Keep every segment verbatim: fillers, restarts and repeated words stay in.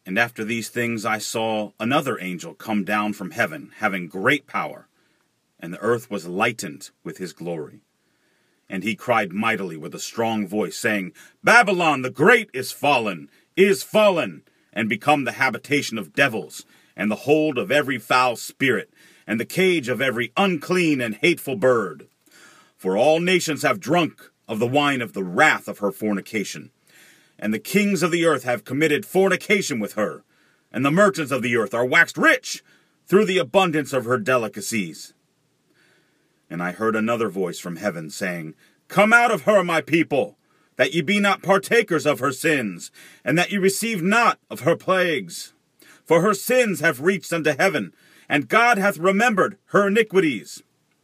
And after these things I saw another angel come down from heaven, having great power, and the earth was lightened with his glory. And he cried mightily with a strong voice, saying, Babylon the great is fallen, is fallen, and become the habitation of devils, and the hold of every foul spirit, and the cage of every unclean and hateful bird. For all nations have drunk of the wine of the wrath of her fornication. And the kings of the earth have committed fornication with her, and the merchants of the earth are waxed rich through the abundance of her delicacies. And I heard another voice from heaven, saying, Come out of her, my people, that ye be not partakers of her sins, and that ye receive not of her plagues. For her sins have reached unto heaven, and God hath remembered her iniquities.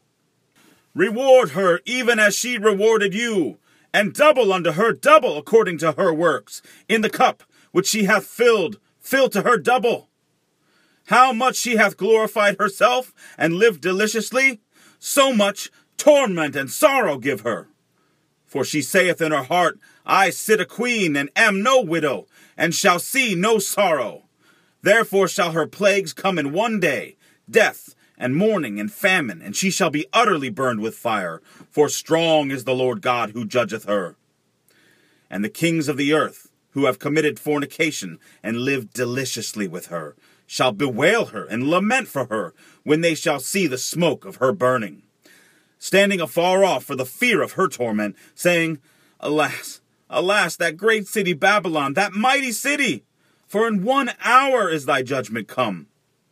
Reward her even as she rewarded you, and double unto her double according to her works. In the cup which she hath filled, fill to her double. How much she hath glorified herself, and lived deliciously, so much torment and sorrow give her. For she saith in her heart, I sit a queen, and am no widow, and shall see no sorrow. Therefore shall her plagues come in one day, death, and mourning, and famine, and she shall be utterly burned with fire, for strong is the Lord God who judgeth her. And the kings of the earth, who have committed fornication, and lived deliciously with her, shall bewail her, and lament for her, when they shall see the smoke of her burning, standing afar off for the fear of her torment, saying, Alas, alas, that great city Babylon, that mighty city! For in one hour is thy judgment come.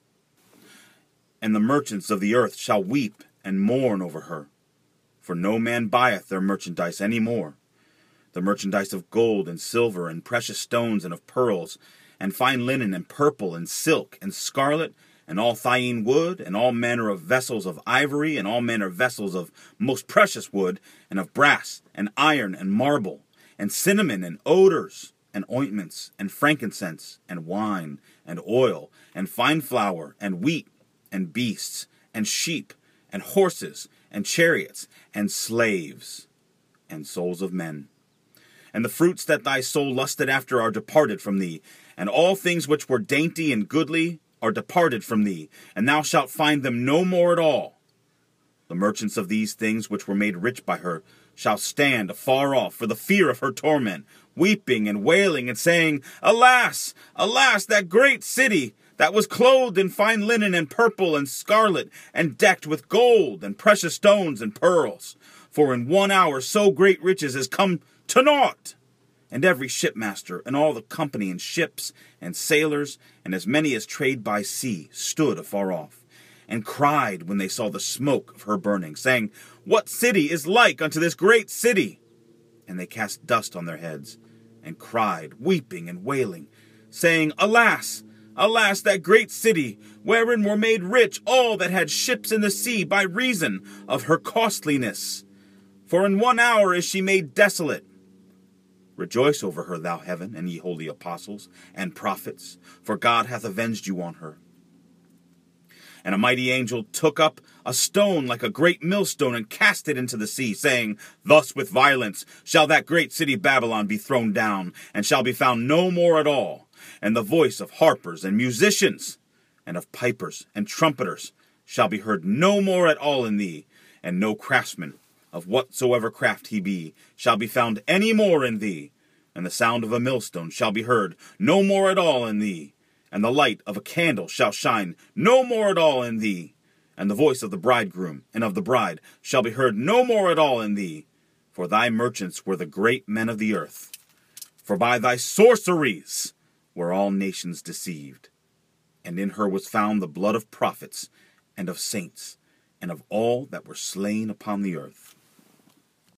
And the merchants of the earth shall weep and mourn over her. For no man buyeth their merchandise any more, the merchandise of gold and silver and precious stones and of pearls, and fine linen and purple and silk and scarlet, and all thyine wood, and all manner of vessels of ivory, and all manner of vessels of most precious wood, and of brass, and iron, and marble, and cinnamon, and odors, and ointments, and frankincense, and wine, and oil, and fine flour, and wheat, and beasts, and sheep, and horses, and chariots, and slaves, and souls of men. And the fruits that thy soul lusted after are departed from thee, and all things which were dainty and goodly are departed from thee, and thou shalt find them no more at all. The merchants of these things which were made rich by her shall stand afar off for the fear of her torment, weeping and wailing, and saying, Alas, alas, that great city, that was clothed in fine linen and purple and scarlet, and decked with gold and precious stones and pearls. For in one hour so great riches is come to naught. And every shipmaster, and all the company in ships, and sailors, and as many as trade by sea, stood afar off, and cried when they saw the smoke of her burning, saying, What city is like unto this great city? And they cast dust on their heads, and cried, weeping and wailing, saying, Alas, alas, that great city, wherein were made rich all that had ships in the sea by reason of her costliness. For in one hour is she made desolate. Rejoice over her, thou heaven, and ye holy apostles and prophets, for God hath avenged you on her. And a mighty angel took up a stone like a great millstone, and cast it into the sea, saying, Thus with violence shall that great city Babylon be thrown down, and shall be found no more at all. And the voice of harpers and musicians, and of pipers and trumpeters, shall be heard no more at all in thee, and no craftsman, of whatsoever craft he be, shall be found any more in thee. And the sound of a millstone shall be heard no more at all in thee. And the light of a candle shall shine no more at all in thee. And the voice of the bridegroom and of the bride shall be heard no more at all in thee. For thy merchants were the great men of the earth. For by thy sorceries were all nations deceived. And in her was found the blood of prophets and of saints, and of all that were slain upon the earth.